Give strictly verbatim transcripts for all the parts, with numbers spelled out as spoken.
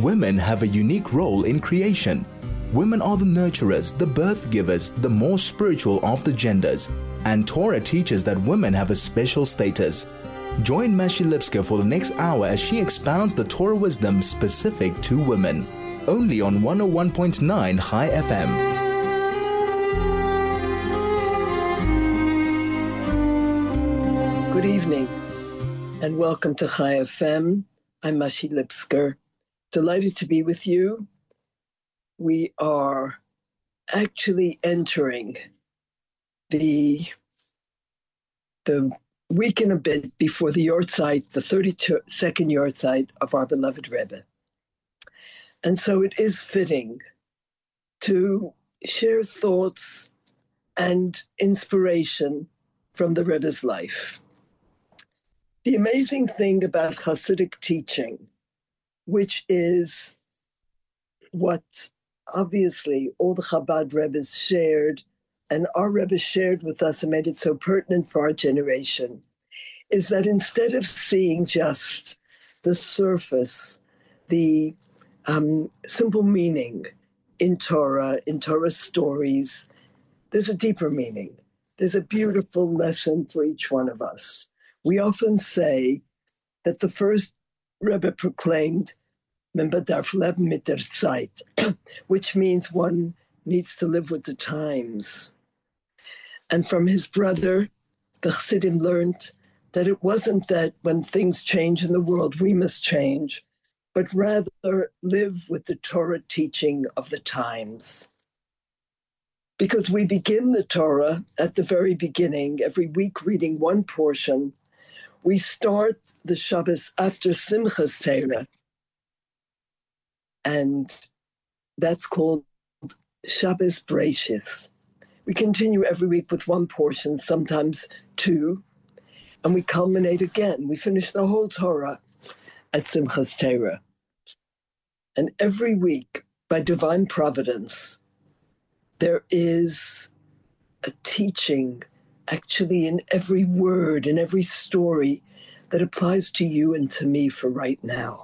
women have a unique role in creation. Women are the nurturers, the birth givers, the more spiritual of the genders, and Torah teaches that women have a special status. Join Mashi Lipsker for the next hour as she expounds the Torah wisdom specific to women. Only on one oh one point nine Chai F M. Good evening and welcome to Chai F M. I'm Mashi Lipsker. Delighted to be with you. We are actually entering the, the week and a bit before the Yortzeit, the thirty-second Yortzeit of our beloved Rebbe. And so it is fitting to share thoughts and inspiration from the Rebbe's life. The amazing thing about Hasidic teaching, which is what obviously all the Chabad Rebbes shared, and our Rebbe shared with us and made it so pertinent for our generation, is that instead of seeing just the surface, the um, simple meaning in Torah, in Torah stories, there's a deeper meaning. There's a beautiful lesson for each one of us. We often say that the first Rebbe proclaimed, which means one needs to live with the times. And from his brother, the Chassidim learned that it wasn't that when things change in the world, we must change, but rather live with the Torah teaching of the times. Because we begin the Torah at the very beginning, every week reading one portion. We start the Shabbos after Simchas Torah, and that's called Shabbos Breishis. We continue every week with one portion, sometimes two, and we culminate again. We finish the whole Torah at Simchas Torah. And every week, by divine providence, there is a teaching actually in every word, in every story that applies to you and to me for right now.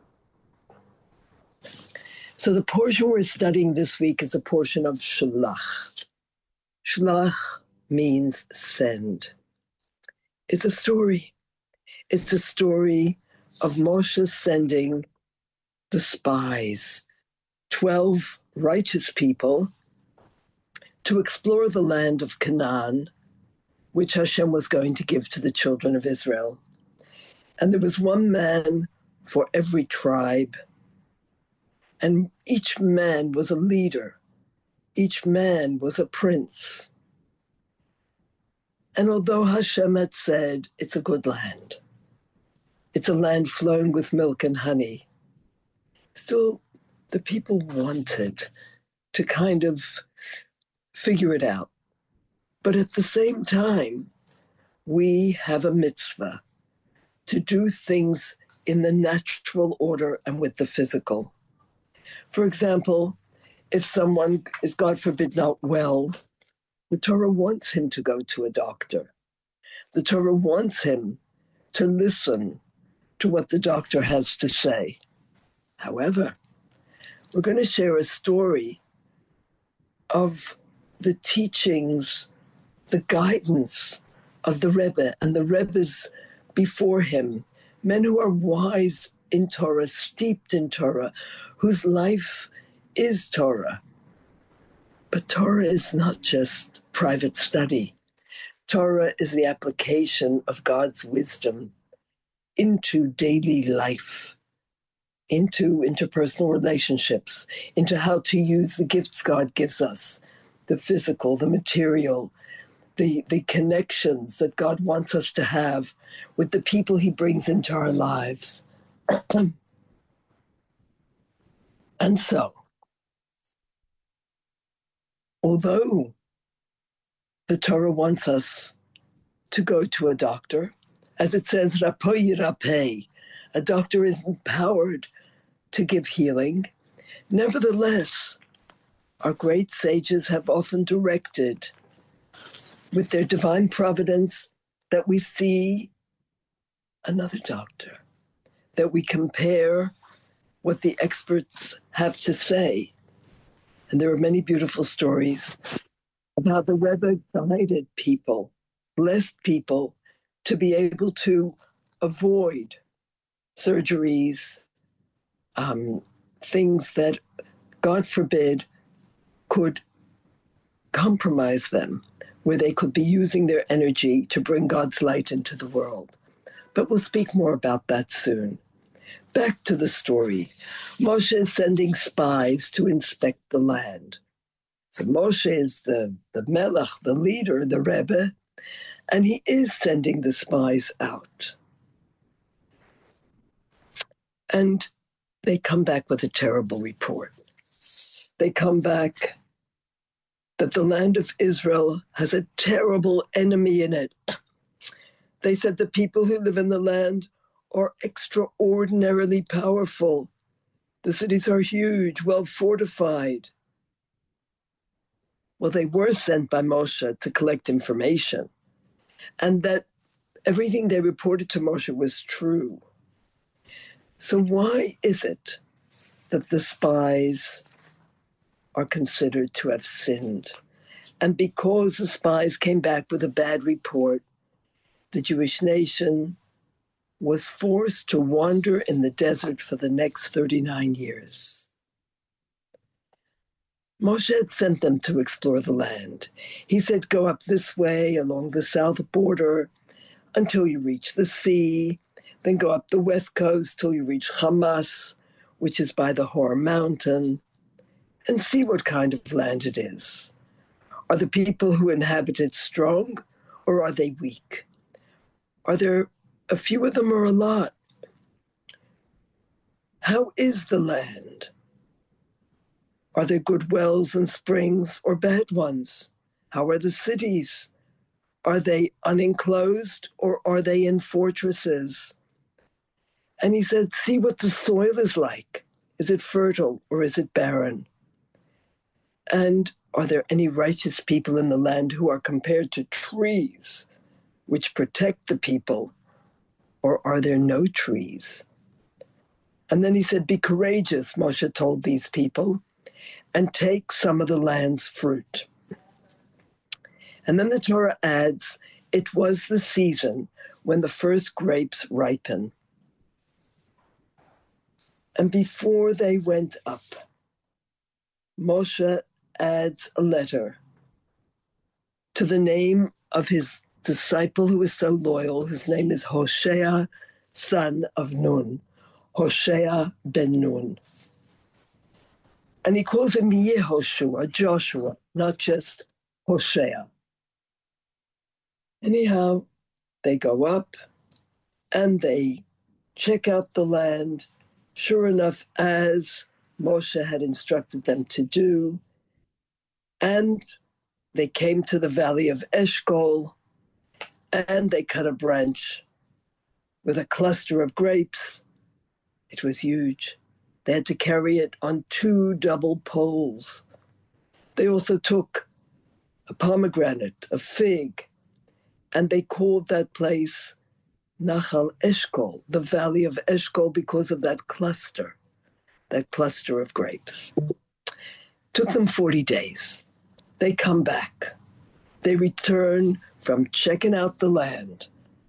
So the portion we're studying this week is a portion of Shlach. Shlach means send. It's a story. It's a story of Moshe sending the spies, twelve righteous people, to explore the land of Canaan, which Hashem was going to give to the children of Israel. And there was one man for every tribe, and each man was a leader. Each man was a prince. And although Hashem had said, it's a good land, it's a land flowing with milk and honey, still the people wanted to kind of figure it out. But at the same time, we have a mitzvah to do things in the natural order and with the physical. For example, if someone is, God forbid, not well, the Torah wants him to go to a doctor. The Torah wants him to listen to what the doctor has to say. However, we're going to share a story of the teachings, the guidance of the Rebbe and the Rebbes before him, men who are wise in Torah, steeped in Torah, whose life is Torah. But Torah is not just private study. Torah is the application of God's wisdom into daily life, into interpersonal relationships, into how to use the gifts God gives us, the physical, the material, the, the connections that God wants us to have with the people he brings into our lives. And so, although the Torah wants us to go to a doctor, as it says, Rapoi Rapei, a doctor is empowered to give healing. Nevertheless, our great sages have often directed with their divine providence that we see another doctor, that we compare what the experts have to say. And there are many beautiful stories of how the Rebbe guided people, blessed people, to be able to avoid surgeries, um, things that, God forbid, could compromise them, where they could be using their energy to bring God's light into the world. But we'll speak more about that soon. Back to the story. Moshe is sending spies to inspect the land. So Moshe is the, the melech, the leader, the Rebbe, and he is sending the spies out. And they come back with a terrible report. They come back that the land of Israel has a terrible enemy in it. They said the people who live in the land are extraordinarily powerful. The cities are huge, well fortified. Well, they were sent by Moshe to collect information, and that everything they reported to Moshe was true. So why is it that the spies are considered to have sinned? And because the spies came back with a bad report, the Jewish nation was forced to wander in the desert for the next thirty-nine years. Moshe had sent them to explore the land. He said, go up this way along the south border until you reach the sea, then go up the west coast till you reach Hamas, which is by the Hor Mountain, and see what kind of land it is. Are the people who inhabit it strong, or are they weak? Are there a few of them or a lot? How is the land? Are there good wells and springs or bad ones? How are the cities? Are they unenclosed or are they in fortresses? And he said, see what the soil is like. Is it fertile or is it barren? And are there any righteous people in the land who are compared to trees which protect the people, or are there no trees? And then he said, be courageous, Moshe told these people, and take some of the land's fruit. And then the Torah adds, it was the season when the first grapes ripen. And before they went up, Moshe adds a letter to the name of his disciple who is so loyal. His name is Hoshea, son of Nun, Hoshea ben Nun. And he calls him Yehoshua, Joshua, not just Hoshea. Anyhow, they go up and they check out the land. Sure enough, as Moshe had instructed them to do. And they came to the valley of Eshcol, and they cut a branch with a cluster of grapes. It was huge. They had to carry it on two double poles. They also took a pomegranate, a fig, and they called that place Nachal Eshcol, the valley of Eshcol, because of that cluster, that cluster of grapes. Took them forty days. They come back. They return from checking out the land.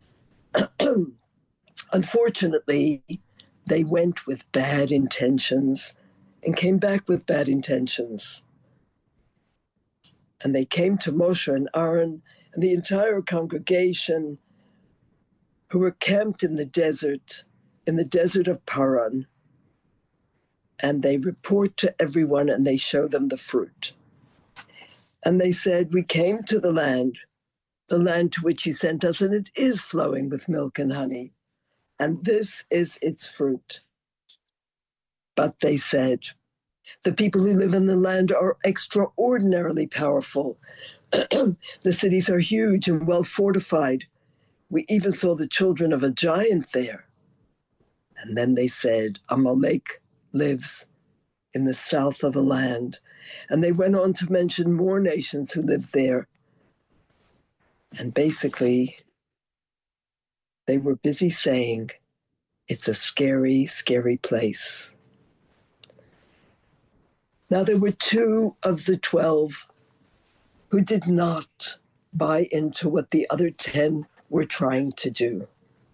Unfortunately, they went with bad intentions and came back with bad intentions. And they came to Moshe and Aaron and the entire congregation who were camped in the desert, in the desert of Paran. And they report to everyone and they show them the fruit. And they said, we came to the land, the land to which you sent us, and it is flowing with milk and honey. And this is its fruit. But they said, the people who live in the land are extraordinarily powerful. The cities are huge and well fortified. We even saw the children of a giant there. And then they said, Amalek lives in the south of the land. And they went on to mention more nations who lived there. And basically, they were busy saying, it's a scary, scary place. Now, there were two of the twelve who did not buy into what the other ten were trying to do.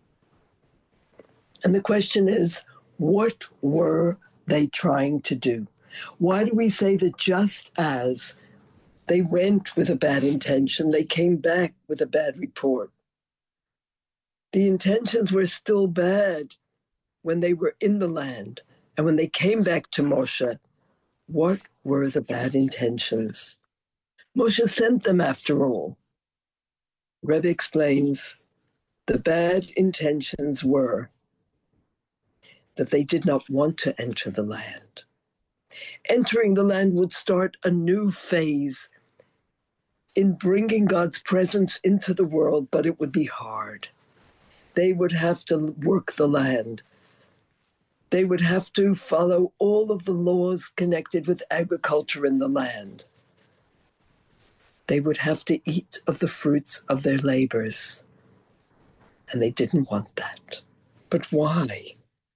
And the question is, what were they trying to do? Why do we say that just as they went with a bad intention, they came back with a bad report? The intentions were still bad when they were in the land. And when they came back to Moshe, what were the bad intentions? Moshe sent them after all. Rebbe explains the bad intentions were that they did not want to enter the land. Entering the land would start a new phase in bringing God's presence into the world, but it would be hard. They would have to work the land. They would have to follow all of the laws connected with agriculture in the land. They would have to eat of the fruits of their labors. And they didn't want that. But why?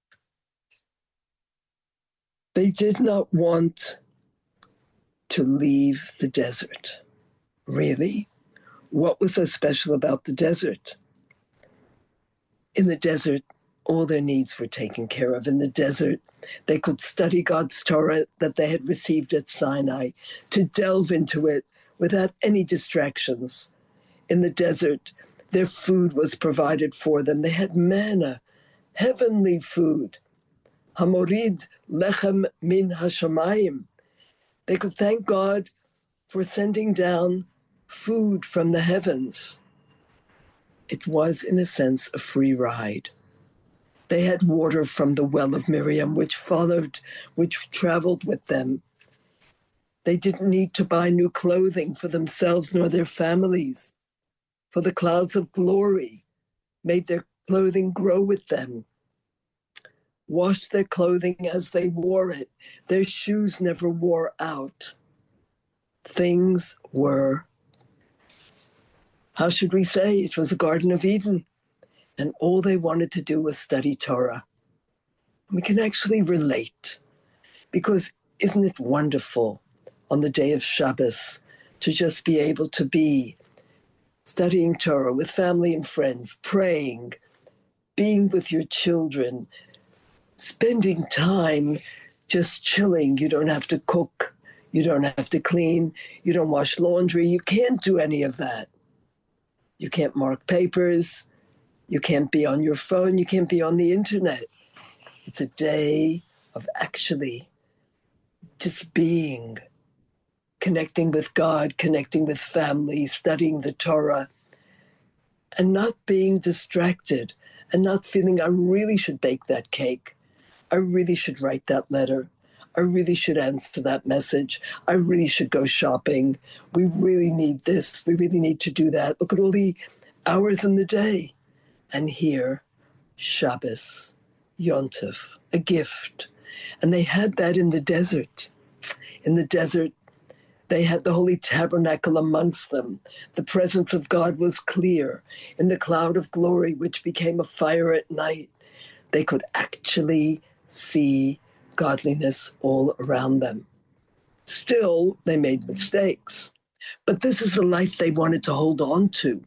They did not want to leave the desert. Really? What was so special about the desert? In the desert, all their needs were taken care of. In the desert, they could study God's Torah that they had received at Sinai, to delve into it without any distractions. In the desert, their food was provided for them. They had manna, heavenly food. Hamorid lechem min hashamayim. They could thank God for sending down food from the heavens. It was, in a sense, a free ride. They had water from the well of Miriam, which followed, which traveled with them. They didn't need to buy new clothing for themselves nor their families, for the clouds of glory made their clothing grow with them, washed their clothing as they wore it. Their shoes never wore out. Things were, how should we say, it was a Garden of Eden. And all they wanted to do was study Torah. We can actually relate, because isn't it wonderful on the day of Shabbos to just be able to be studying Torah with family and friends, praying, being with your children, spending time just chilling. You don't have to cook. You don't have to clean. You don't wash laundry. You can't do any of that. You can't mark papers. You can't be on your phone. You can't be on the internet. It's a day of actually just being, connecting with God, connecting with family, studying the Torah, and not being distracted and not feeling I really should bake that cake. I really should write that letter. I really should answer that message. I really should go shopping. We really need this. We really need to do that. Look at all the hours in the day. And here, Shabbos, Yontif, a gift. And they had that in the desert. In the desert, they had the Holy Tabernacle amongst them. The presence of God was clear. In the cloud of glory, which became a fire at night, they could actually see godliness all around them. Still, they made mistakes. But this is the life they wanted to hold on to.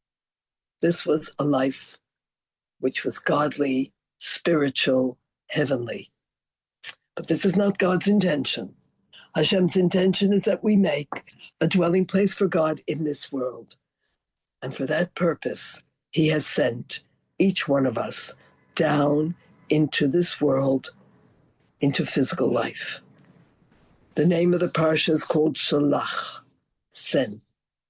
This was a life which was godly, spiritual, heavenly. But this is not God's intention. Hashem's intention is that we make a dwelling place for God in this world. And for that purpose, he has sent each one of us down into this world, into physical life. The name of the parsha is called Shalach, send,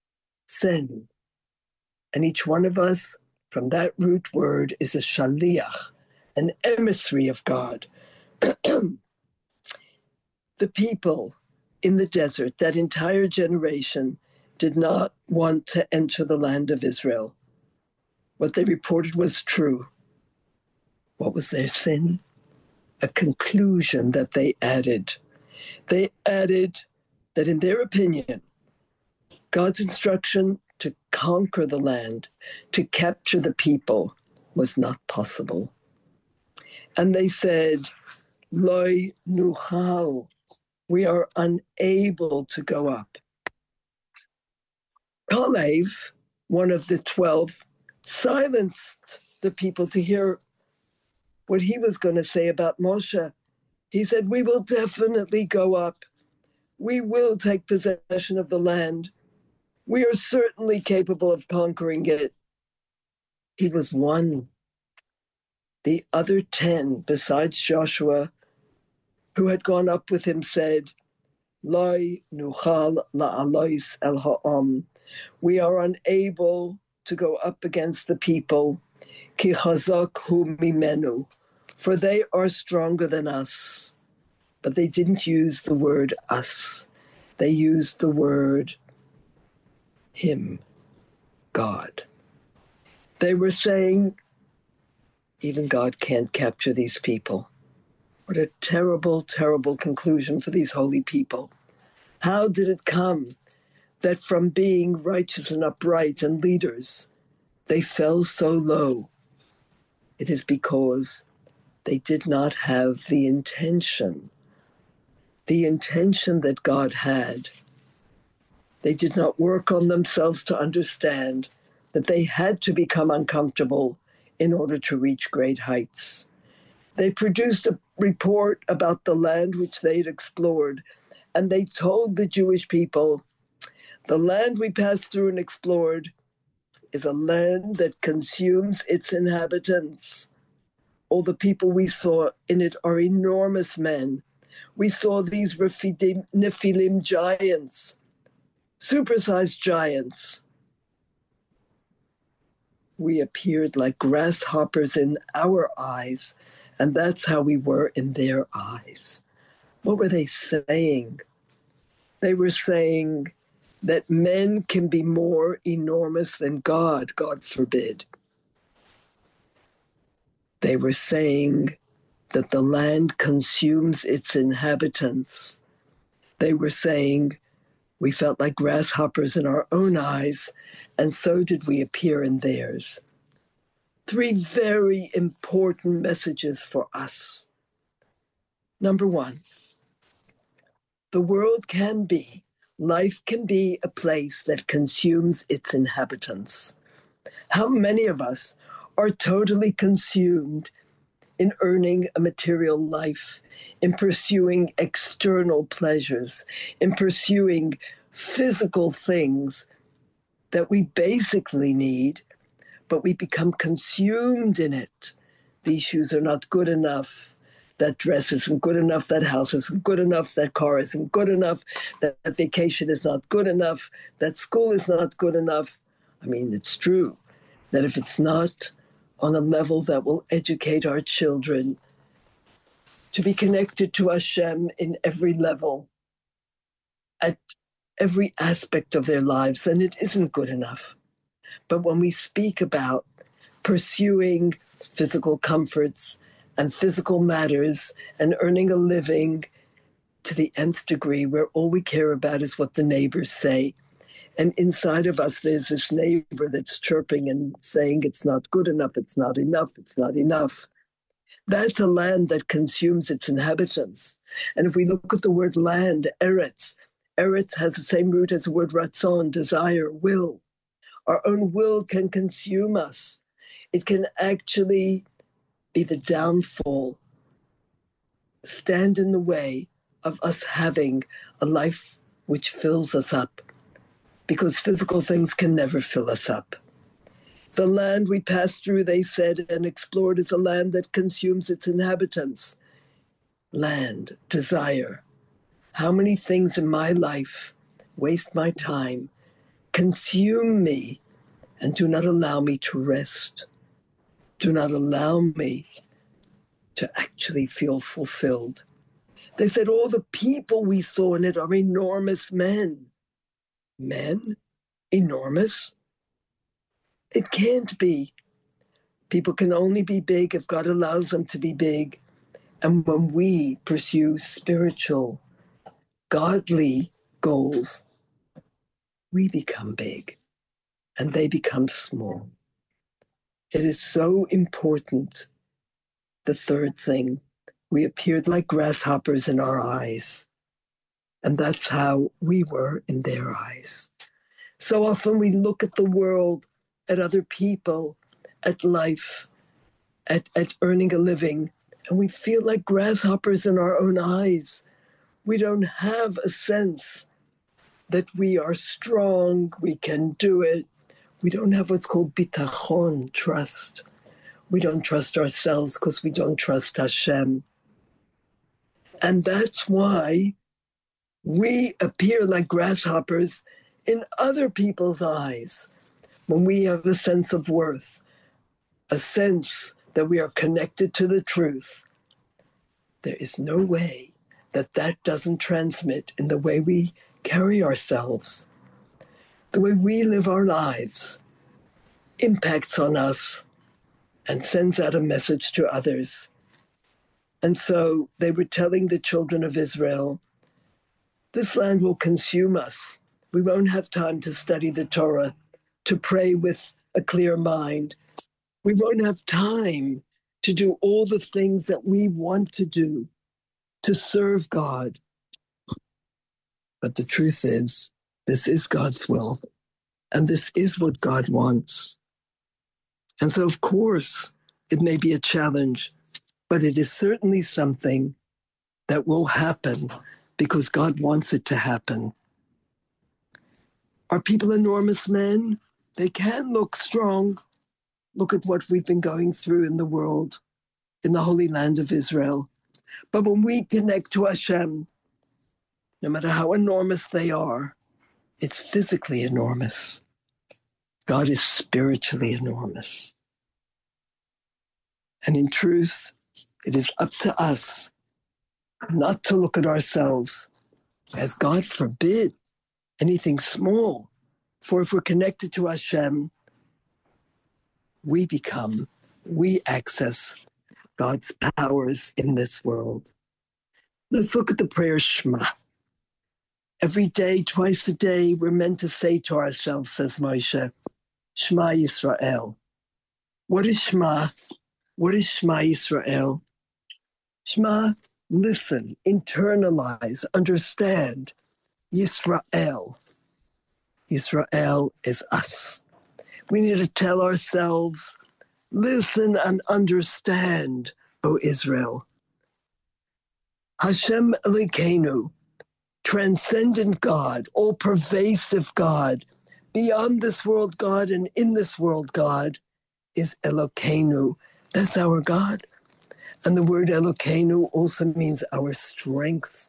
send. And each one of us, from that root word, is a shaliach, an emissary of God. The people in the desert, that entire generation, did not want to enter the land of Israel. What they reported was true. What was their sin? A conclusion that they added. They added that, in their opinion, God's instruction to conquer the land, to capture the people, was not possible. And they said, Loi nuchal, We are unable to go up. Kalev, one of the twelve, silenced the people to hear what he was going to say about Moshe. He said, we will definitely go up. We will take possession of the land. We are certainly capable of conquering it. He was one. The other ten, besides Joshua, who had gone up with him, said, Loi nuchal la'alois el ha'am. We are unable to go up against the people, ki chazak hu mimenu, for they are stronger than us. But they didn't use the word us. They used the word him, God. They were saying, even God can't capture these people. What a terrible, terrible conclusion for these holy people. How did it come that from being righteous and upright and leaders, they fell so low? It is because they did not have the intention, the intention that God had. They did not work on themselves to understand that they had to become uncomfortable in order to reach great heights. They produced a report about the land which they'd explored, and they told the Jewish people, the land we passed through and explored is a land that consumes its inhabitants. All the people we saw in it are enormous men. We saw these Rephidim, Nephilim giants, supersized giants. We appeared like grasshoppers in our eyes, and that's how we were in their eyes. What were they saying? They were saying that men can be more enormous than God, God forbid. They were saying that the land consumes its inhabitants. They were saying we felt like grasshoppers in our own eyes, and so did we appear in theirs. Three very important messages for us. Number one, the world can be, life can be a place that consumes its inhabitants. How many of us are totally consumed in earning a material life, in pursuing external pleasures, in pursuing physical things that we basically need, but we become consumed in it. These shoes are not good enough. That dress isn't good enough. That house isn't good enough. That car isn't good enough. That vacation is not good enough. That school is not good enough. I mean, it's true that if it's not on a level that will educate our children to be connected to Hashem in every level, at every aspect of their lives, then it isn't good enough. But when we speak about pursuing physical comforts and physical matters and earning a living to the nth degree, where all we care about is what the neighbors say, and inside of us there's this neighbor that's chirping and saying it's not good enough, it's not enough, it's not enough. That's a land that consumes its inhabitants. And if we look at the word land, Eretz, Eretz has the same root as the word ratzon, desire, will. Our own will can consume us. It can actually be the downfall, stand in the way of us having a life which fills us up, because physical things can never fill us up. The land we passed through, they said, and explored is a land that consumes its inhabitants. Land, desire. How many things in my life waste my time, consume me, and do not allow me to rest, do not allow me to actually feel fulfilled. They said all the people we saw in it are enormous men. Men? Enormous? It can't be. People can only be big if God allows them to be big. And when we pursue spiritual, godly goals, we become big and they become small. It is so important. The third thing, we appeared like grasshoppers in our eyes. And that's how we were in their eyes. So often we look at the world, at other people, at life, at, at earning a living, and we feel like grasshoppers in our own eyes. We don't have a sense that we are strong, we can do it. We don't have what's called bitachon, trust. We don't trust ourselves because we don't trust Hashem. And that's why we appear like grasshoppers in other people's eyes when we have a sense of worth, a sense that we are connected to the truth. There is no way that that doesn't transmit in the way we carry ourselves. The way we live our lives impacts on us and sends out a message to others. And so they were telling the children of Israel, this land will consume us. We won't have time to study the Torah, to pray with a clear mind. We won't have time to do all the things that we want to do, to serve God. But the truth is, this is God's will, and this is what God wants. And so, of course, it may be a challenge, but it is certainly something that will happen because God wants it to happen. Are people enormous men? They can look strong. Look at what we've been going through in the world, in the Holy Land of Israel. But when we connect to Hashem, no matter how enormous they are, it's physically enormous. God is spiritually enormous. And in truth, it is up to us not to look at ourselves as, God forbid, anything small. For if we're connected to Hashem, we become, we access God's powers in this world. Let's look at the prayer Shema. Every day, twice a day, we're meant to say to ourselves, says Moshe, Shema Yisrael. What is Shema? What is Shema Yisrael? Shema, listen, internalize, understand. Yisrael. Yisrael is us. We need to tell ourselves, listen and understand, O Israel. Hashem Elokeinu, transcendent God, all-pervasive God, beyond this world God and in this world God, is Elokeinu. That's our God. And the word Elokeinu also means our strength.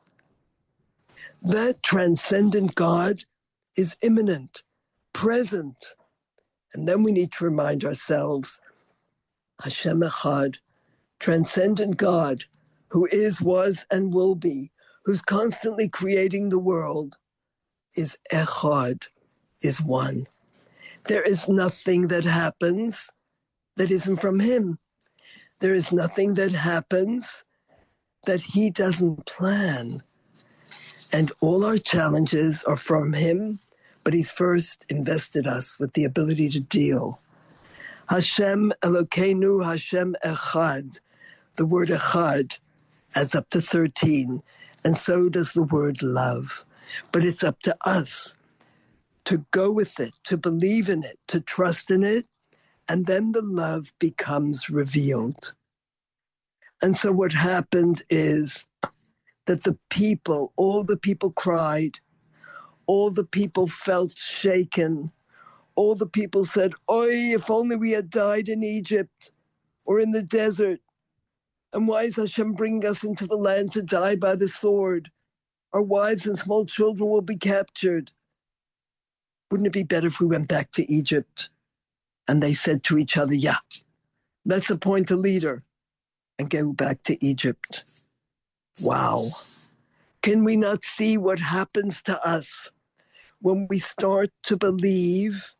That transcendent God is immanent, present. And then we need to remind ourselves, Hashem Echad, transcendent God, who is, was, and will be, who's constantly creating the world, is Echad, is one. There is nothing that happens that isn't from him. There is nothing that happens that he doesn't plan. And all our challenges are from him, but he's first invested us with the ability to deal. Hashem Elokeinu, Hashem Echad. The word Echad adds up to thirteen, and so does the word love. But it's up to us to go with it, to believe in it, to trust in it, and then the love becomes revealed. And so what happened is that the people, all the people cried, all the people felt shaken, all the people said, "Oi, if only we had died in Egypt or in the desert. And why is Hashem bringing us into the land to die by the sword? Our wives and small children will be captured. Wouldn't it be better if we went back to Egypt?" And they said to each other, "Yeah, let's appoint a leader and go back to Egypt." Wow. Can we not see what happens to us when we start to believe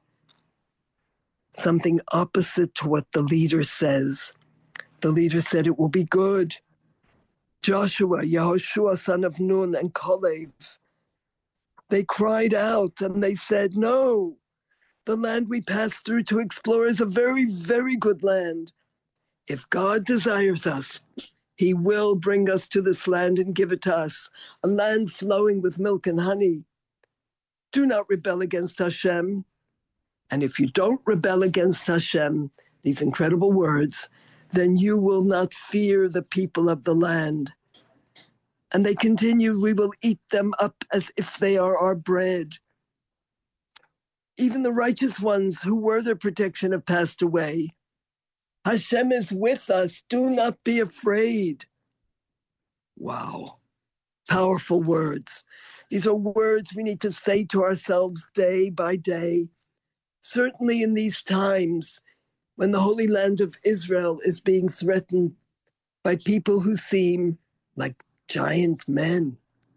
something opposite to what the leader says? The leader said it will be good. Joshua, Yehoshua, son of Nun, and Kalev, they cried out and they said, "No, the land we passed through to explore is a very, very good land. If God desires us, He will bring us to this land and give it to us, a land flowing with milk and honey. Do not rebel against Hashem. And if you don't rebel against Hashem, these incredible words, then you will not fear the people of the land. And they continue, we will eat them up as if they are our bread. Even the righteous ones who were their protection have passed away. Hashem is with us. Do not be afraid. Wow. Powerful words. These are words we need to say to ourselves day by day. Certainly in these times when the Holy Land of Israel is being threatened by people who seem like giant men.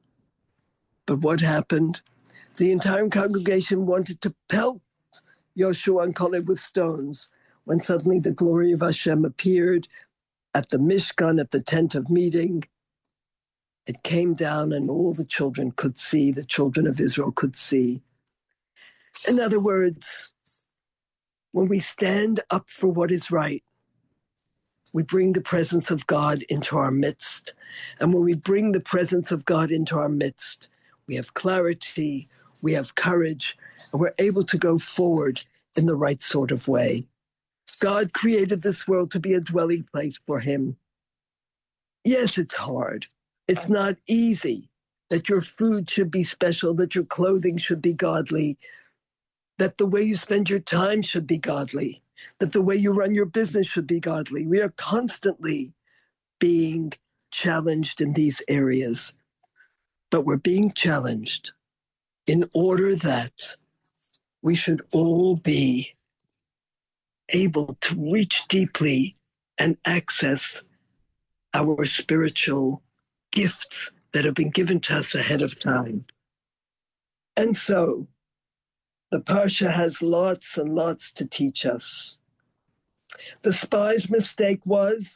But what happened? The entire congregation wanted to pelt Yoshua and Caleb with stones, when suddenly the glory of Hashem appeared at the Mishkan, at the tent of meeting. It came down and all the children could see, the children of Israel could see. In other words, when we stand up for what is right, we bring the presence of God into our midst. And when we bring the presence of God into our midst, we have clarity, we have courage, and we're able to go forward in the right sort of way. God created this world to be a dwelling place for him. Yes, it's hard. It's not easy that your food should be special, that your clothing should be godly, that the way you spend your time should be godly, that the way you run your business should be godly. We are constantly being challenged in these areas, but we're being challenged in order that we should all be able to reach deeply and access our spiritual gifts that have been given to us ahead of time. And so the Parsha has lots and lots to teach us. The spy's mistake was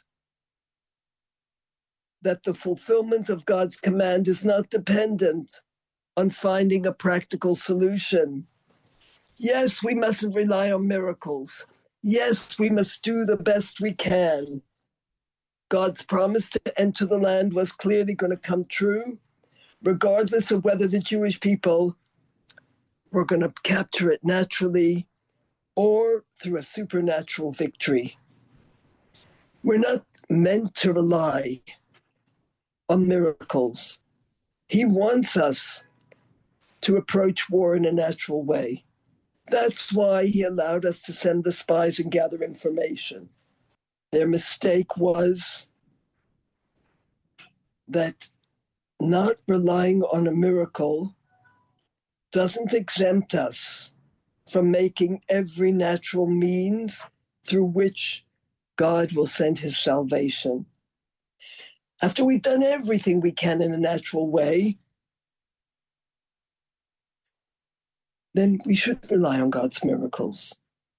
that the fulfillment of God's command is not dependent on finding a practical solution. Yes, we mustn't rely on miracles. Yes, we must do the best we can. God's promise to enter the land was clearly going to come true, regardless of whether the Jewish people were going to capture it naturally or through a supernatural victory. We're not meant to rely on miracles. He wants us to approach war in a natural way. That's why he allowed us to send the spies and gather information. Their mistake was that not relying on a miracle doesn't exempt us from making every natural means through which God will send his salvation. After we've done everything we can in a natural way, then we should rely on God's miracles.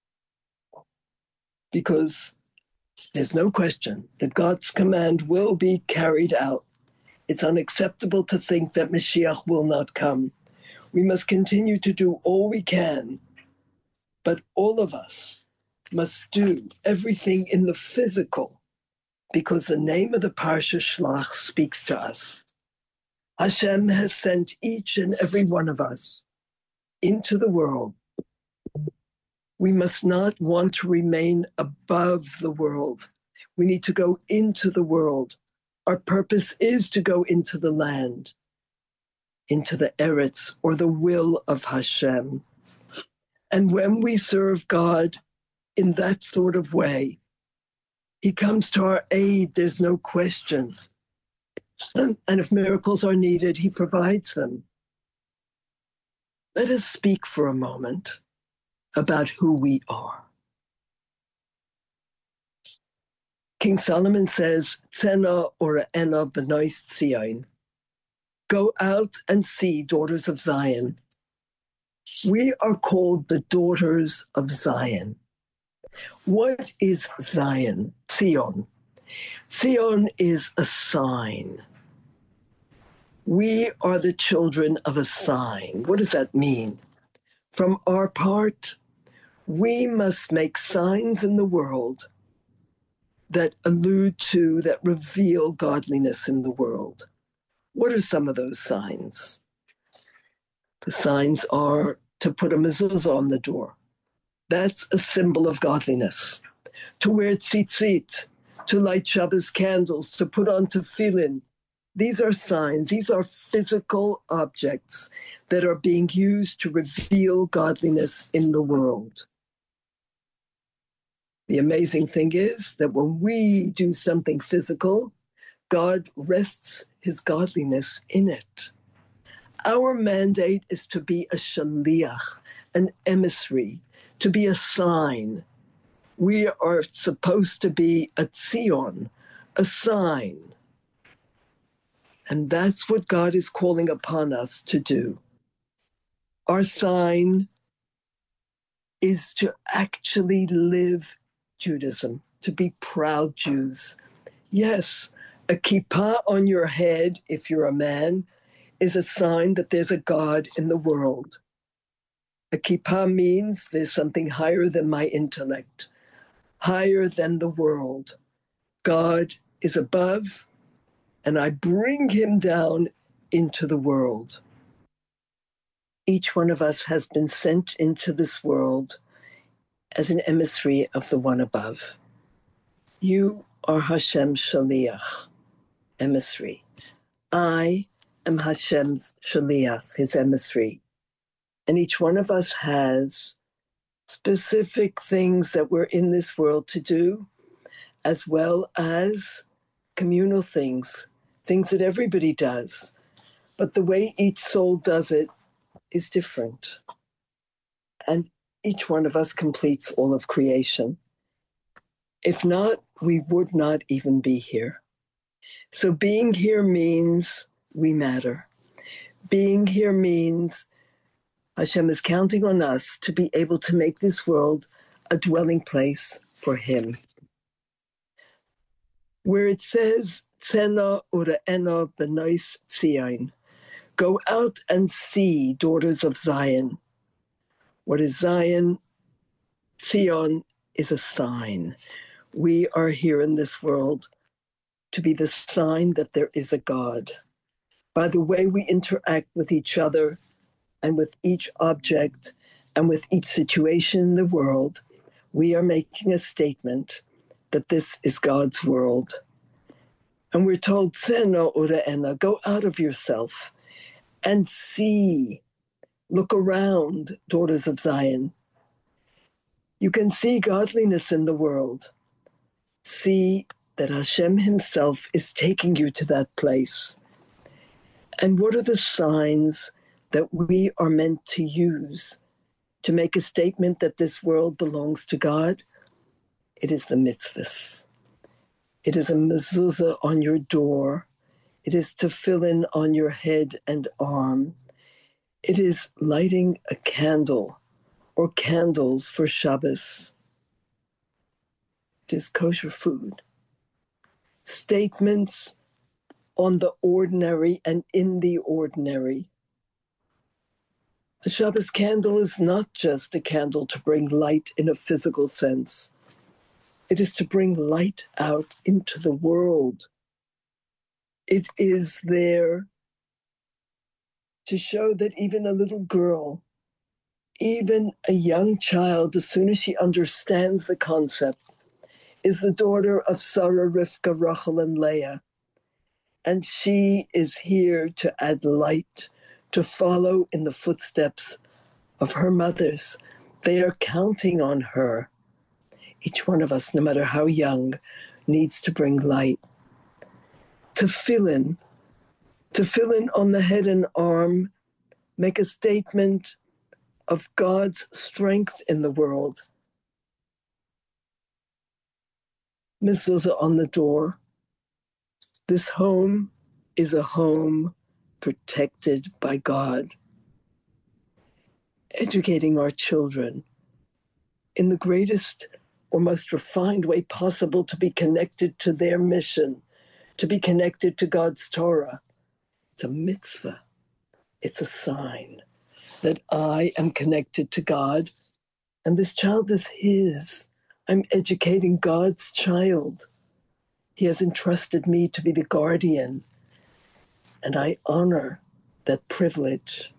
Because there's no question that God's command will be carried out. It's unacceptable to think that Mashiach will not come. We must continue to do all we can, but all of us must do everything in the physical, because the name of the Parsha Shlach speaks to us. Hashem has sent each and every one of us into the world. We must not want to remain above the world. We need to go into the world. Our purpose is to go into the land, into the Eretz, or the will of Hashem. And when we serve God in that sort of way, he comes to our aid, there's no question. And, and if miracles are needed, he provides them. Let us speak for a moment about who we are. King Solomon says, Tzena or Ena b'nois Tzion. Go out and see, daughters of Zion. We are called the daughters of Zion. What is Zion? Zion. Zion is a sign. We are the children of a sign. What does that mean? From our part, we must make signs in the world that allude to, that reveal godliness in the world. What are some of those signs? The signs are to put a mezuzah on the door. That's a symbol of godliness. To wear tzitzit, to light Shabbos candles, to put on tefillin. These are signs. These are physical objects that are being used to reveal godliness in the world. The amazing thing is that when we do something physical, God rests his godliness in it. Our mandate is to be a shaliach, an emissary, to be a sign. We are supposed to be a tzion, a sign. And that's what God is calling upon us to do. Our sign is to actually live Judaism, to be proud Jews. Yes, a kippah on your head, if you're a man, is a sign that there's a God in the world. A kippah means there's something higher than my intellect, higher than the world. God is above, and I bring him down into the world. Each one of us has been sent into this world as an emissary of the one above. You are Hashem's shaliach, emissary. I am Hashem's shaliach, his emissary. And each one of us has specific things that we're in this world to do, as well as communal things, things that everybody does. But the way each soul does it is different. And each one of us completes all of creation. If not, we would not even be here. So being here means we matter. Being here means Hashem is counting on us to be able to make this world a dwelling place for him. Where it says, Tzena ure'ena b'nois Tzion, go out and see, daughters of Zion. What is Zion? Zion is a sign. We are here in this world to be the sign that there is a God. By the way we interact with each other and with each object and with each situation in the world, we are making a statement that this is God's world. And we're told, Tzena ure'ena, go out of yourself and see. Look around, daughters of Zion. You can see godliness in the world. See that Hashem himself is taking you to that place. And what are the signs that we are meant to use to make a statement that this world belongs to God? It is the mitzvahs. It is a mezuzah on your door. It is tefillin on your head and arm. It is lighting a candle or candles for Shabbos. It is kosher food. Statements on the ordinary and in the ordinary. A Shabbos candle is not just a candle to bring light in a physical sense. It is to bring light out into the world. It is there to show that even a little girl, even a young child, as soon as she understands the concept, is the daughter of Sarah, Rivka, Rachel, and Leah. And she is here to add light, to follow in the footsteps of her mothers. They are counting on her. Each one of us, no matter how young, needs to bring light. Tefillin, tefillin on the head and arm, make a statement of God's strength in the world. Mezuzah on the door. This home is a home protected by God. Educating our children in the greatest or most refined way possible to be connected to their mission, to be connected to God's Torah. It's a mitzvah. It's a sign that I am connected to God, and this child is his. I'm educating God's child. He has entrusted me to be the guardian, and I honor that privilege.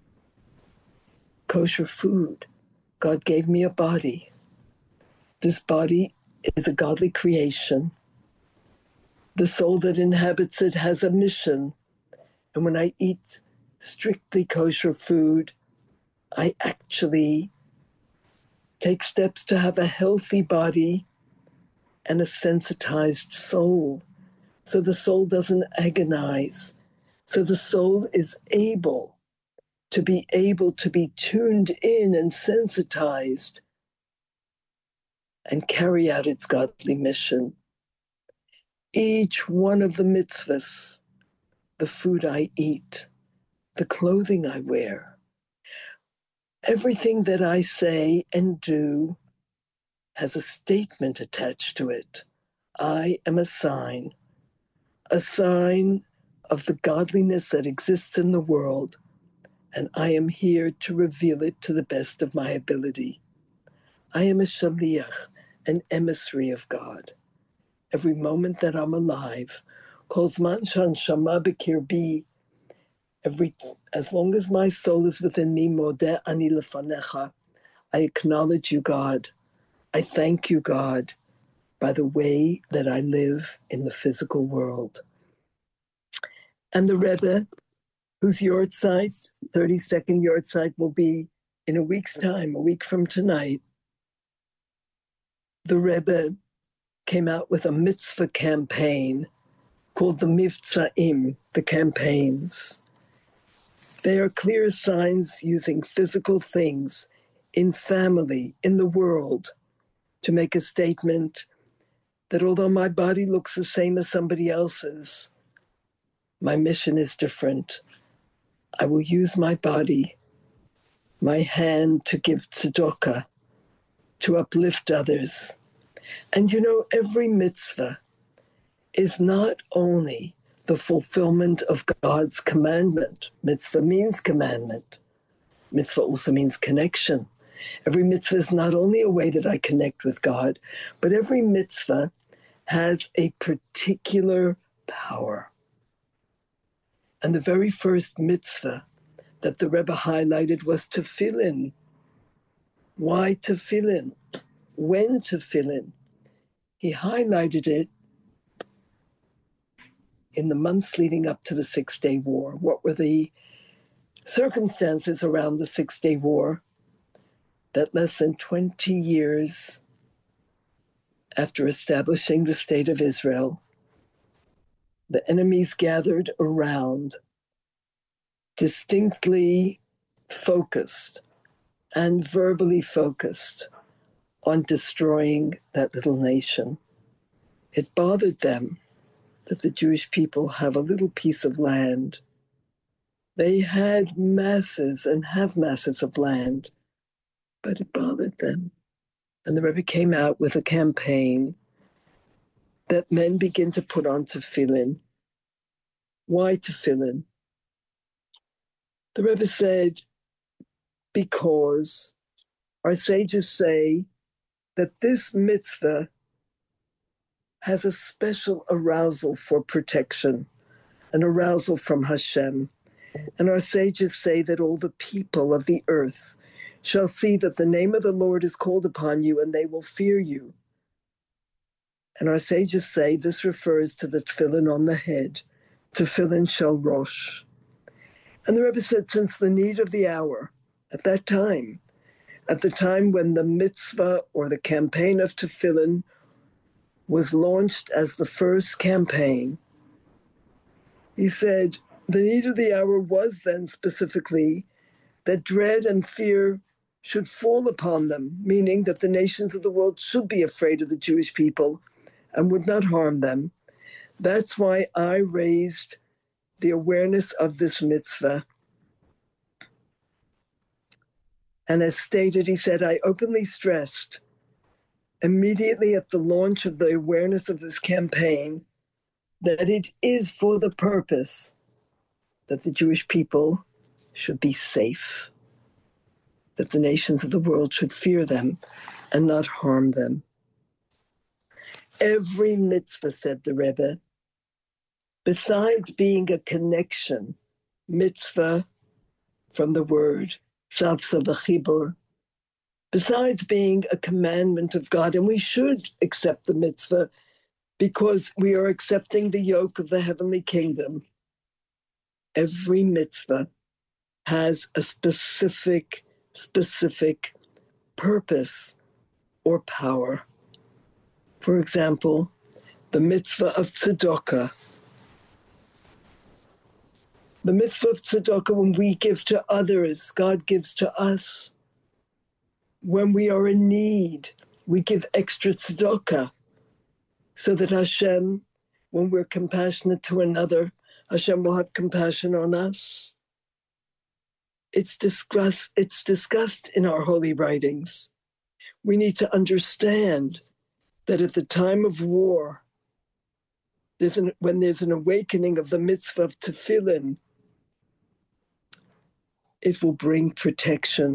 Kosher food. God gave me a body. This body is a godly creation. The soul that inhabits it has a mission. And when I eat strictly kosher food, I actually take steps to have a healthy body and a sensitized soul. So the soul doesn't agonize. So the soul is able to be able to be tuned in and sensitized and carry out its godly mission. Each one of the mitzvahs, the food I eat, the clothing I wear, everything that I say and do has a statement attached to it. I am a sign, a sign of the godliness that exists in the world, and I am here to reveal it to the best of my ability. I am a shaliach, an emissary of God. Every moment that I'm alive, kol zman shanshama b'kirbi, every as long as my soul is within me, modeh ani lefanecha, I acknowledge you, God. I thank you, God, by the way that I live in the physical world. And the Rebbe, whose yahrzeit, thirty-second yahrzeit, will be in a week's time, a week from tonight, the Rebbe came out with a mitzvah campaign called the Mivtzaim, the campaigns. They are clear signs using physical things in family, in the world, to make a statement that although my body looks the same as somebody else's, my mission is different. I will use my body, my hand to give tzedakah, to uplift others. And you know, every mitzvah is not only the fulfillment of God's commandment. Mitzvah means commandment. Mitzvah also means connection. Every mitzvah is not only a way that I connect with God, but every mitzvah has a particular power. And the very first mitzvah that the Rebbe highlighted was tefillin. Why tefillin? When tefillin? He highlighted it in the months leading up to the Six-Day War. What were the circumstances around the Six-Day War that less than twenty years after establishing the State of Israel, the enemies gathered around, distinctly focused and verbally focused on destroying that little nation. It bothered them that the Jewish people have a little piece of land. They had masses and have masses of land, but it bothered them. And the Rebbe came out with a campaign that men begin to put on tefillin. Why tefillin? The Rebbe said, because our sages say that this mitzvah has a special arousal for protection, an arousal from Hashem. And our sages say that all the people of the earth shall see that the name of the Lord is called upon you and they will fear you. And our sages say this refers to the tefillin on the head, tefillin shel rosh. And the Rebbe said, since the need of the hour, at that time, at the time when the mitzvah or the campaign of tefillin was launched as the first campaign, he said, the need of the hour was then specifically that dread and fear should fall upon them, meaning that the nations of the world should be afraid of the Jewish people and would not harm them. That's why I raised the awareness of this mitzvah. And as stated, he said, I openly stressed immediately at the launch of the awareness of this campaign that it is for the purpose that the Jewish people should be safe, that the nations of the world should fear them and not harm them. Every mitzvah, said the Rebbe, besides being a connection, mitzvah from the word, tzavsa v'chibur, besides being a commandment of God, and we should accept the mitzvah because we are accepting the yoke of the heavenly kingdom, every mitzvah has a specific, specific purpose or power. For example, the mitzvah of tzedakah. The mitzvah of tzedakah, when we give to others, God gives to us. When we are in need, we give extra tzedakah so that Hashem, when we're compassionate to another, Hashem will have compassion on us. It's discussed, it's discussed in our holy writings. We need to understand that at the time of war, there's an, when there's an awakening of the mitzvah of tefillin, it will bring protection.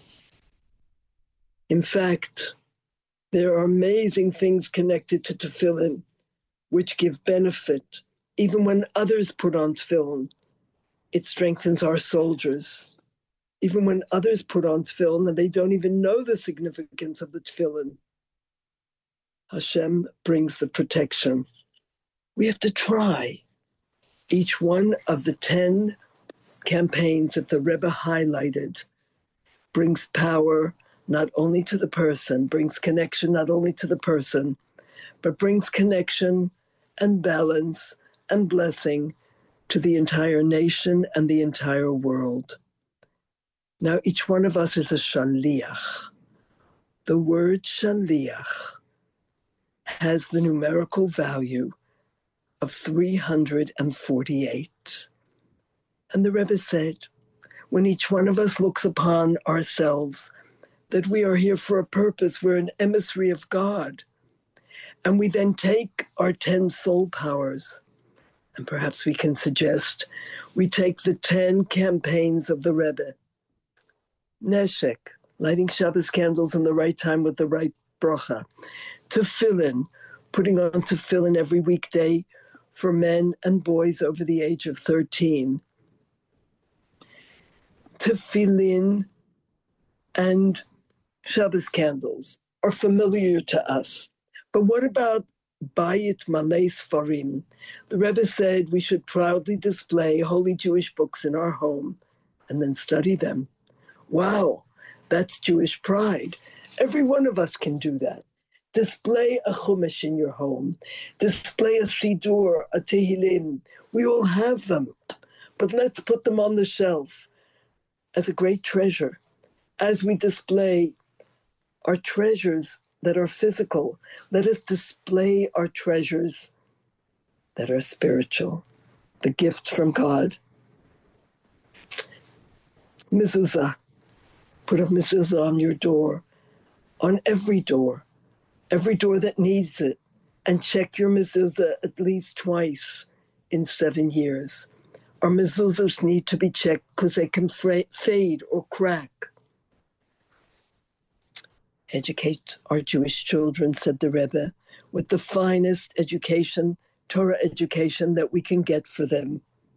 In fact, there are amazing things connected to tefillin which give benefit. Even when others put on tefillin, it strengthens our soldiers. Even when others put on tefillin and they don't even know the significance of the tefillin, Hashem brings the protection. We have to try. Each one of the ten campaigns that the Rebbe highlighted brings power not only to the person, brings connection not only to the person, but brings connection and balance and blessing to the entire nation and the entire world. Now, each one of us is a shaliach. The word shaliach has the numerical value of three hundred forty-eight. And the Rebbe said, when each one of us looks upon ourselves, that we are here for a purpose, we're an emissary of God, and we then take our ten soul powers, and perhaps we can suggest we take the ten campaigns of the Rebbe. Neshek, lighting Shabbos candles in the right time with the right bracha. Tefillin, putting on tefillin every weekday for men and boys over the age of thirteen. Tefillin and Shabbos candles are familiar to us. But what about Bayit Malei Sfarim? The Rebbe said we should proudly display holy Jewish books in our home and then study them. Wow, that's Jewish pride. Every one of us can do that. Display a Chumash in your home. Display a Sidur, a Tehillim. We all have them, but let's put them on the shelf as a great treasure. As we display our treasures that are physical, let us display our treasures that are spiritual, the gift from God. Mezuzah. Put a mezuzah on your door, on every door, every door that needs it, and check your mezuzah at least twice in seven years. Our mezuzahs need to be checked because they can fra- fade or crack. Educate our Jewish children, said the Rebbe, with the finest education, Torah education that we can get for them.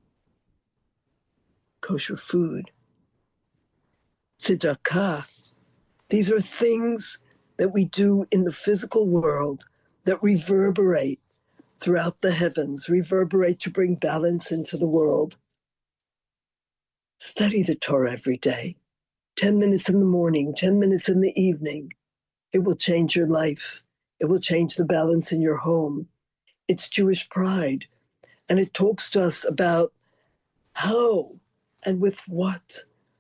Kosher food. Tzedakah. These are things that we do in the physical world that reverberate throughout the heavens, reverberate to bring balance into the world. Study the Torah every day. Ten minutes in the morning, ten minutes in the evening. It will change your life. It will change the balance in your home. It's Jewish pride. And it talks to us about how and with what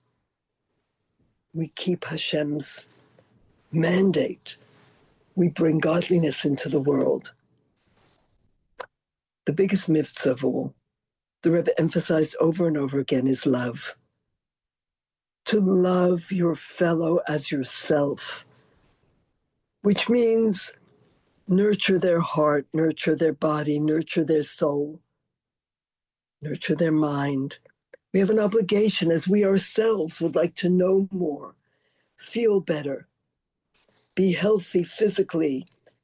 we keep Hashem's mandate. We bring godliness into the world. The biggest mitzvah of all, the Rebbe emphasized over and over again, is love. To love your fellow as yourself, which means nurture their heart, nurture their body, nurture their soul, nurture their mind. We have an obligation, as we ourselves would like to know more, feel better, be healthy physically,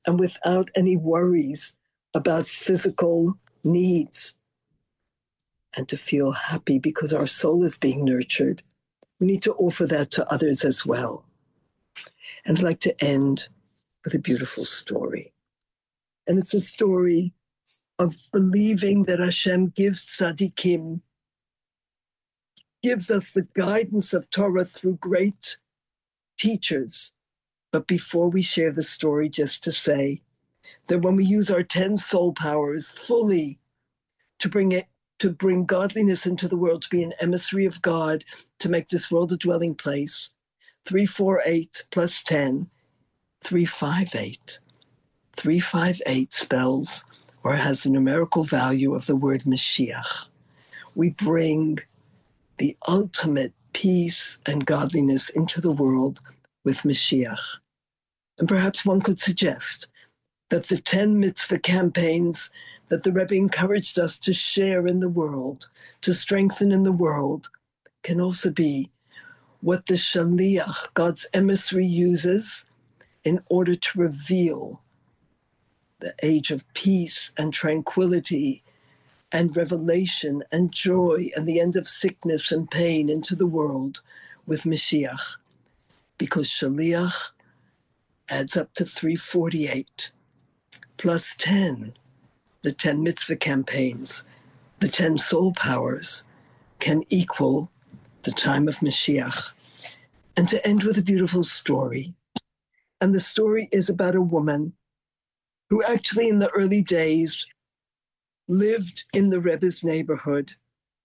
and without any worries about physical needs, and to feel happy because our soul is being nurtured. We need to offer that to others as well. And I'd like to end with a beautiful story. And it's a story of believing that Hashem gives tzaddikim, gives us the guidance of Torah through great teachers. But before we share the story, just to say that when we use our ten soul powers fully to bring it, to bring godliness into the world, to be an emissary of God, to make this world a dwelling place, three, four, eight plus ten, three, five, eight. three, five, eight spells or has the numerical value of the word Mashiach. We bring the ultimate peace and godliness into the world with Mashiach. And perhaps one could suggest that the ten mitzvah campaigns that the Rebbe encouraged us to share in the world, to strengthen in the world, can also be what the Shaliach, God's emissary, uses in order to reveal the age of peace and tranquility and revelation and joy and the end of sickness and pain into the world with Mashiach. Because Shaliach adds up to three forty-eight, plus ten, the ten mitzvah campaigns, the ten soul powers, can equal the time of Mashiach. And to end with a beautiful story. And the story is about a woman who actually in the early days lived in the Rebbe's neighborhood.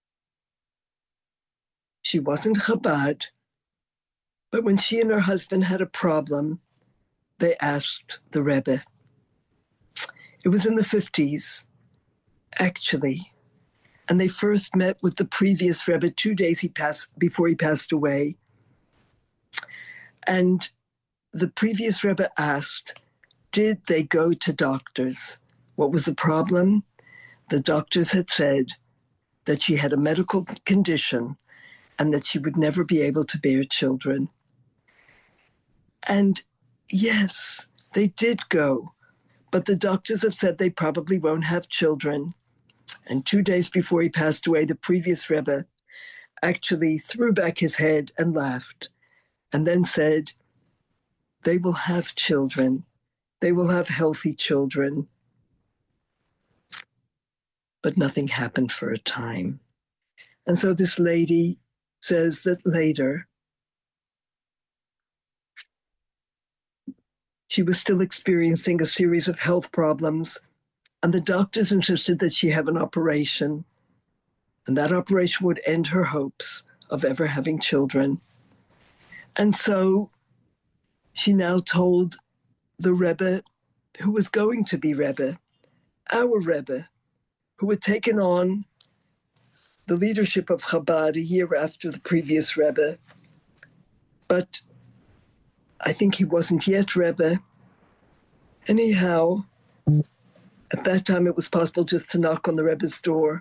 She wasn't Chabad, but when she and her husband had a problem, they asked the Rebbe. It was in the fifties, actually, and they first met with the previous Rebbe two days he passed before he passed away. And the previous Rebbe asked, did they go to doctors? What was the problem? The doctors had said that she had a medical condition and that she would never be able to bear children. And yes, they did go, but the doctors have said they probably won't have children. And two days before he passed away, the previous Rebbe actually threw back his head and laughed and then said, they will have children. They will have healthy children. But nothing happened for a time. And so this lady says that later, she was still experiencing a series of health problems, and the doctors insisted that she have an operation, and that operation would end her hopes of ever having children. And so she now told the Rebbe, who was going to be Rebbe, our Rebbe, who had taken on the leadership of Chabad a year after the previous Rebbe, but I think he wasn't yet Rebbe. Anyhow, at that time it was possible just to knock on the Rebbe's door.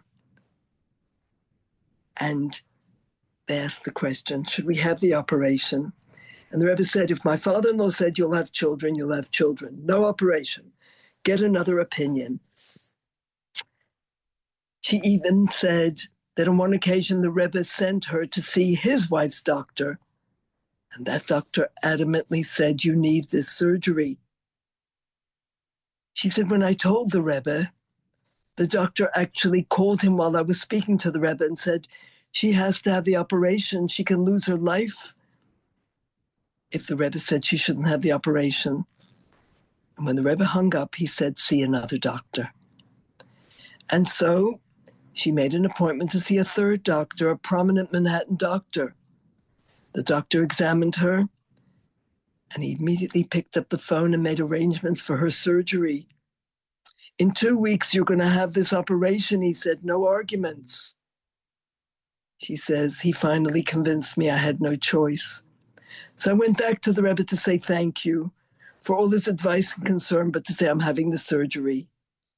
And they asked the question, should we have the operation? And the Rebbe said, if my father-in-law said you'll have children, you'll have children. No operation. Get another opinion. She even said that on one occasion the Rebbe sent her to see his wife's doctor. And that doctor adamantly said, you need this surgery. She said, when I told the Rebbe, the doctor actually called him while I was speaking to the Rebbe and said, she has to have the operation. She can lose her life if the Rebbe said she shouldn't have the operation. And when the Rebbe hung up, he said, see another doctor. And so she made an appointment to see a third doctor, a prominent Manhattan doctor. The doctor examined her, and he immediately picked up the phone and made arrangements for her surgery. In two weeks, you're going to have this operation, he said, no arguments. She says, he finally convinced me I had no choice. So I went back to the Rebbe to say thank you for all his advice and concern, but to say I'm having the surgery.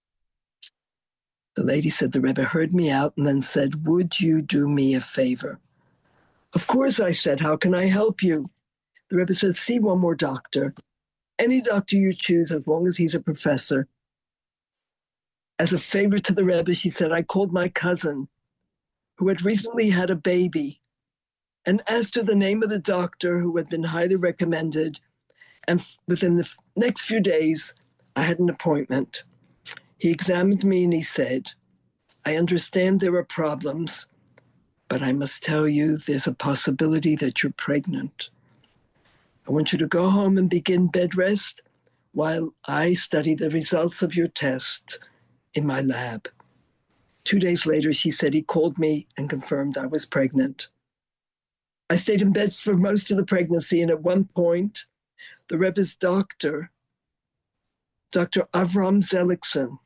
The lady said the Rebbe heard me out and then said, would you do me a favor? Of course, I said, how can I help you? The Rebbe said, see one more doctor. any doctor you choose, as long as he's a professor. As a favor to the Rebbe, she said, I called my cousin, who had recently had a baby, and asked her the name of the doctor who had been highly recommended. And within the next few days, I had an appointment. He examined me and he said, I understand there are problems, but I must tell you there's a possibility that you're pregnant. I want you to go home and begin bed rest while I study the results of your test in my lab. Two days later, she said he called me and confirmed I was pregnant. I stayed in bed for most of the pregnancy, and at one point, the Rebbe's doctor, Doctor Avram Zelikson,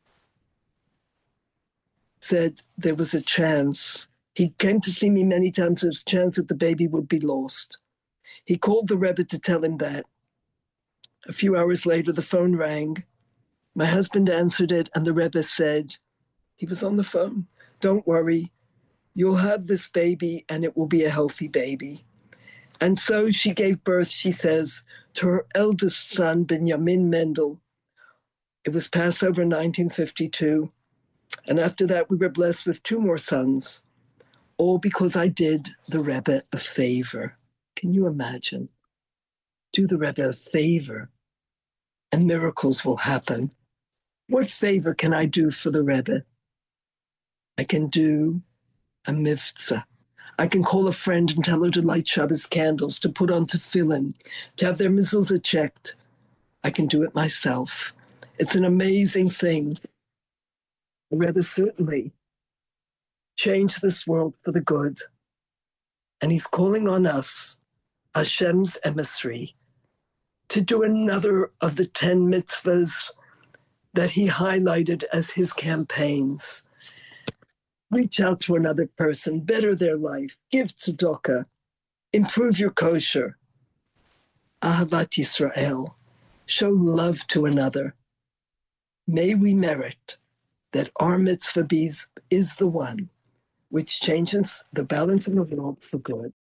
said there was a chance. He came to see me many times. There's a chance that the baby would be lost. He called the Rebbe to tell him that. A few hours later, the phone rang. My husband answered it, and the Rebbe said, he was on the phone, don't worry, you'll have this baby, and it will be a healthy baby. And so she gave birth, she says, to her eldest son, Benjamin Mendel. It was Passover nineteen fifty-two. And after that, we were blessed with two more sons, all because I did the Rebbe a favor. Can you imagine? Do the Rebbe a favor, and miracles will happen. What favor can I do for the Rebbe? I can do a mivtza. I can call a friend and tell her to light Shabbos candles, to put on tefillin, to have their mezuzah checked. I can do it myself. It's an amazing thing. The Rebbe certainly changed this world for the good. And he's calling on us, Hashem's emissary, to do another of the ten mitzvahs that he highlighted as his campaigns. Reach out to another person, better their life, give tzedakah, improve your kosher. Ahavat Yisrael, show love to another. May we merit that our mitzvah is the one which changes the balance of the world for good.